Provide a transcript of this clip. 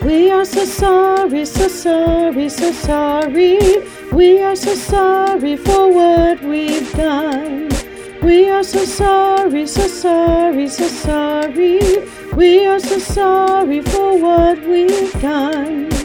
We are so sorry, so sorry, so sorry. We are so sorry for what we've done. We are so sorry, so sorry, so sorry. We are so sorry for what we've done.